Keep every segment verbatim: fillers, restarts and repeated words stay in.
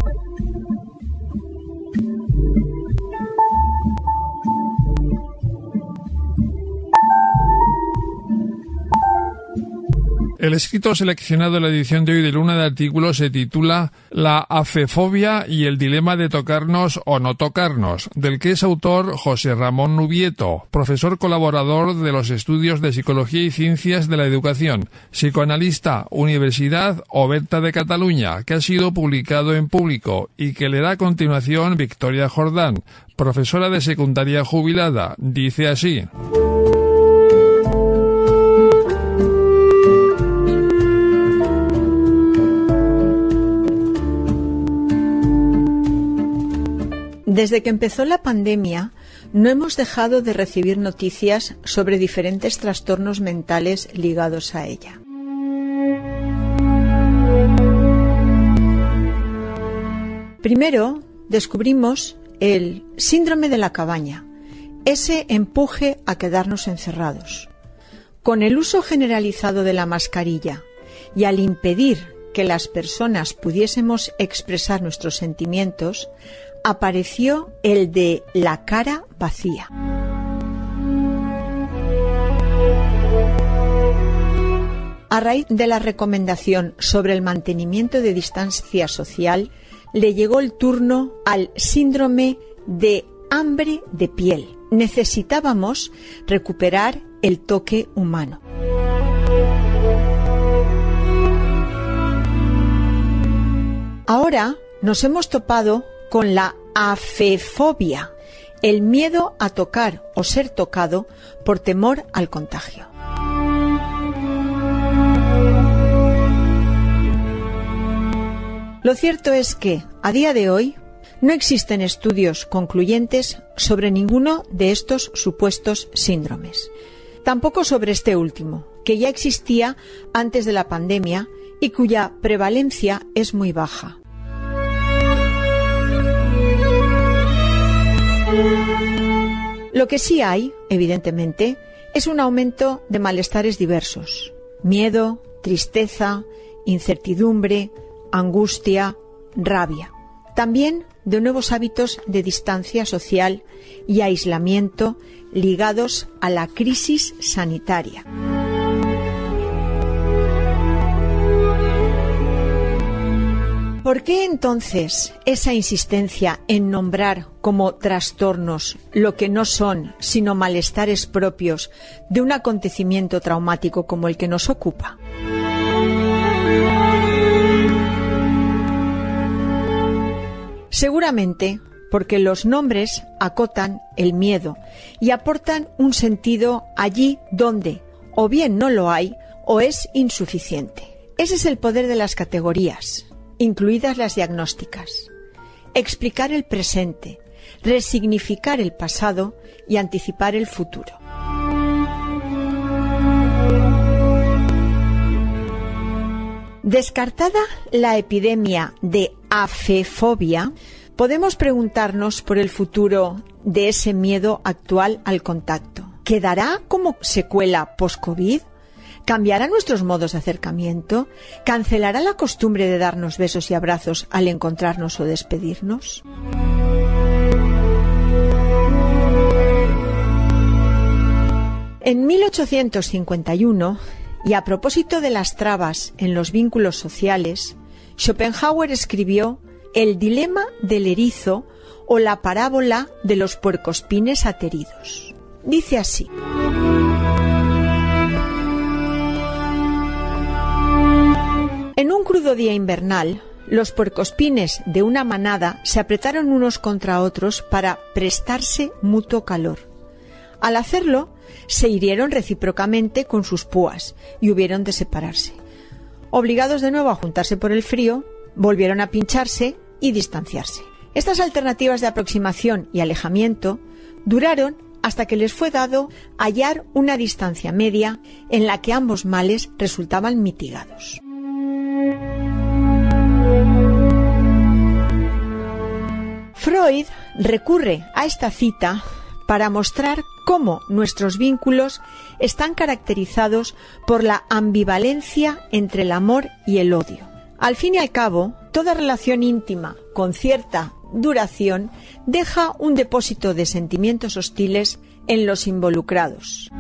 El escrito seleccionado en la edición de hoy de Luna de Artículos se titula La afefobia y el dilema de tocarnos o no tocarnos, del que es autor José Ramón Nubieto, profesor colaborador de los estudios de Psicología y Ciencias de la Educación, psicoanalista, Universidad Oberta de Cataluña, que ha sido publicado en Público y que le da a continuación Victoria Jordán, profesora de secundaria jubilada. Dice así: Desde que empezó la pandemia, no hemos dejado de recibir noticias sobre diferentes trastornos mentales ligados a ella. Primero, descubrimos el síndrome de la cabaña, ese empuje a quedarnos encerrados. Con el uso generalizado de la mascarilla y al impedir que las personas pudiésemos expresar nuestros sentimientos, apareció el de la cara vacía. A raíz de la recomendación sobre el mantenimiento de distancia social, le llegó el turno al síndrome de hambre de piel. Necesitábamos recuperar el toque humano. Ahora nos hemos topado con la afefobia, el miedo a tocar o ser tocado por temor al contagio. Lo cierto es que, a día de hoy, no existen estudios concluyentes sobre ninguno de estos supuestos síndromes. Tampoco sobre este último, que ya existía antes de la pandemia y cuya prevalencia es muy baja. Lo que sí hay, evidentemente, es un aumento de malestares diversos: miedo, tristeza, incertidumbre, angustia, rabia. También de nuevos hábitos de distancia social y aislamiento ligados a la crisis sanitaria. ¿Por qué entonces esa insistencia en nombrar como trastornos lo que no son sino malestares propios de un acontecimiento traumático como el que nos ocupa? Seguramente porque los nombres acotan el miedo y aportan un sentido allí donde o bien no lo hay o es insuficiente. Ese es el poder de las categorías, incluidas las diagnósticas. Explicar el presente, resignificar el pasado y anticipar el futuro. Descartada la epidemia de afefobia, podemos preguntarnos por el futuro de ese miedo actual al contacto. ¿Quedará como secuela post-COVID? ¿Cambiará nuestros modos de acercamiento? ¿Cancelará la costumbre de darnos besos y abrazos al encontrarnos o despedirnos? En mil ochocientos cincuenta y uno, y a propósito de las trabas en los vínculos sociales, Schopenhauer escribió El dilema del erizo o la parábola de los puercoespines ateridos. Dice así: en un crudo día invernal, los puercoespines de una manada se apretaron unos contra otros para prestarse mutuo calor. Al hacerlo, se hirieron recíprocamente con sus púas y hubieron de separarse. Obligados de nuevo a juntarse por el frío, volvieron a pincharse y distanciarse. Estas alternativas de aproximación y alejamiento duraron hasta que les fue dado hallar una distancia media en la que ambos males resultaban mitigados. Freud recurre a esta cita para mostrar cómo nuestros vínculos están caracterizados por la ambivalencia entre el amor y el odio. Al fin y al cabo, toda relación íntima con cierta duración deja un depósito de sentimientos hostiles en los involucrados.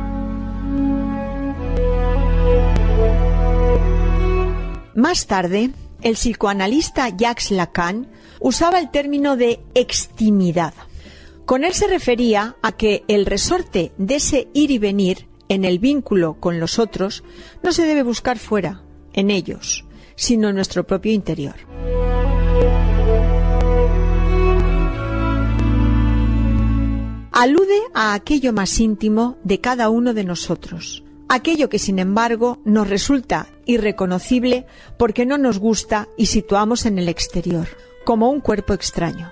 Más tarde, el psicoanalista Jacques Lacan usaba el término de extimidad. Con él se refería a que el resorte de ese ir y venir en el vínculo con los otros no se debe buscar fuera, en ellos, sino en nuestro propio interior. Alude a aquello más íntimo de cada uno de nosotros, aquello que sin embargo nos resulta irreconocible porque no nos gusta y situamos en el exterior, como un cuerpo extraño.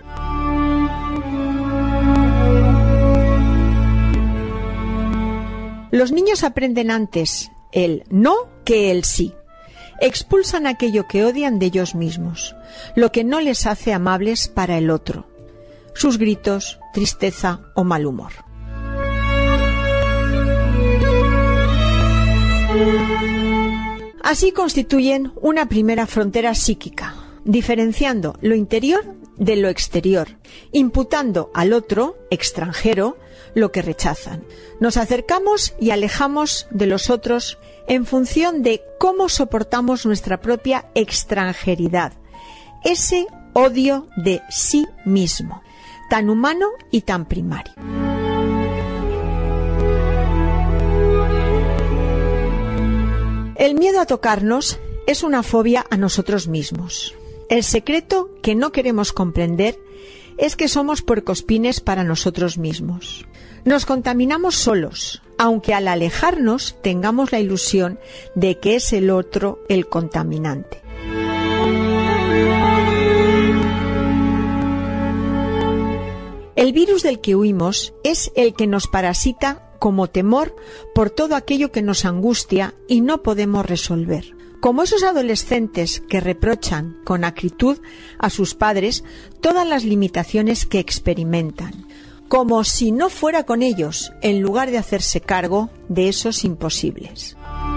Los niños aprenden antes el no que el sí. Expulsan aquello que odian de ellos mismos, lo que no les hace amables para el otro, sus gritos, tristeza o mal humor. Así constituyen una primera frontera psíquica, diferenciando lo interior de lo exterior, imputando al otro, extranjero, lo que rechazan. Nos acercamos y alejamos de los otros en función de cómo soportamos nuestra propia extranjeridad, ese odio de sí mismo, tan humano y tan primario. El miedo a tocarnos es una fobia a nosotros mismos. El secreto que no queremos comprender es que somos puercoespines para nosotros mismos. Nos contaminamos solos, aunque al alejarnos tengamos la ilusión de que es el otro el contaminante. El virus del que huimos es el que nos parasita como temor por todo aquello que nos angustia y no podemos resolver. Como esos adolescentes que reprochan con acritud a sus padres todas las limitaciones que experimentan, como si no fuera con ellos, en lugar de hacerse cargo de esos imposibles.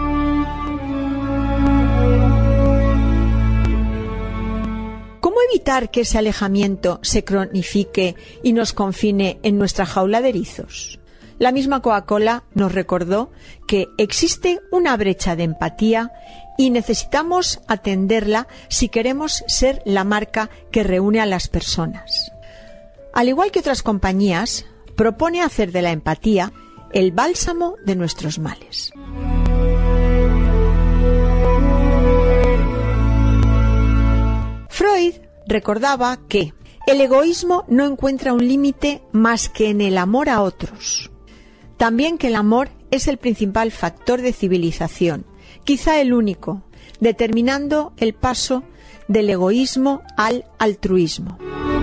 ¿Cómo evitar que ese alejamiento se cronifique y nos confine en nuestra jaula de erizos? La misma Coca-Cola nos recordó que existe una brecha de empatía y necesitamos atenderla si queremos ser la marca que reúne a las personas. Al igual que otras compañías, propone hacer de la empatía el bálsamo de nuestros males. Freud recordaba que el egoísmo no encuentra un límite más que en el amor a otros. También que el amor es el principal factor de civilización, quizá el único, determinando el paso del egoísmo al altruismo.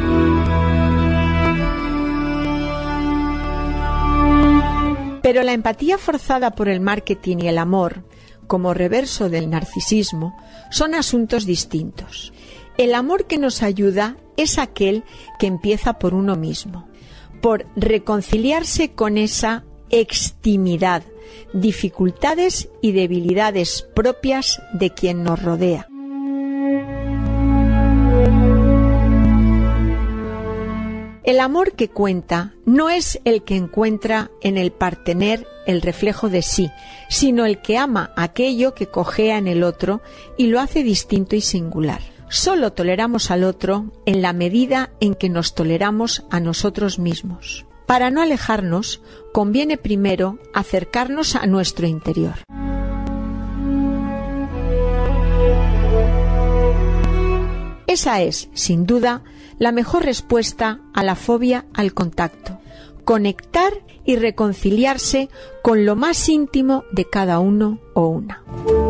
Pero la empatía forzada por el marketing y el amor, como reverso del narcisismo, son asuntos distintos. El amor que nos ayuda es aquel que empieza por uno mismo, por reconciliarse con esa extimidad, dificultades y debilidades propias de quien nos rodea. El amor que cuenta no es el que encuentra en el partener el reflejo de sí, sino el que ama aquello que cojea en el otro y lo hace distinto y singular. Solo toleramos al otro en la medida en que nos toleramos a nosotros mismos. Para no alejarnos, conviene primero acercarnos a nuestro interior. Esa es, sin duda, la mejor respuesta a la fobia al contacto. Conectar y reconciliarse con lo más íntimo de cada uno o una.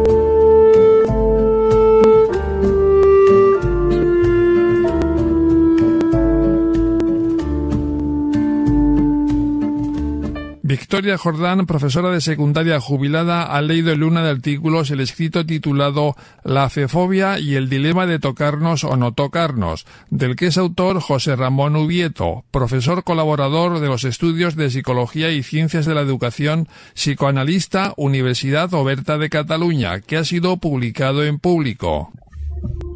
Victoria Jordán, profesora de secundaria jubilada, ha leído en una de artículos el escrito titulado La afefobia y el dilema de tocarnos o no tocarnos, del que es autor José Ramón Ubieto, profesor colaborador de los estudios de Psicología y Ciencias de la Educación, psicoanalista, Universidad Oberta de Cataluña, que ha sido publicado en Público.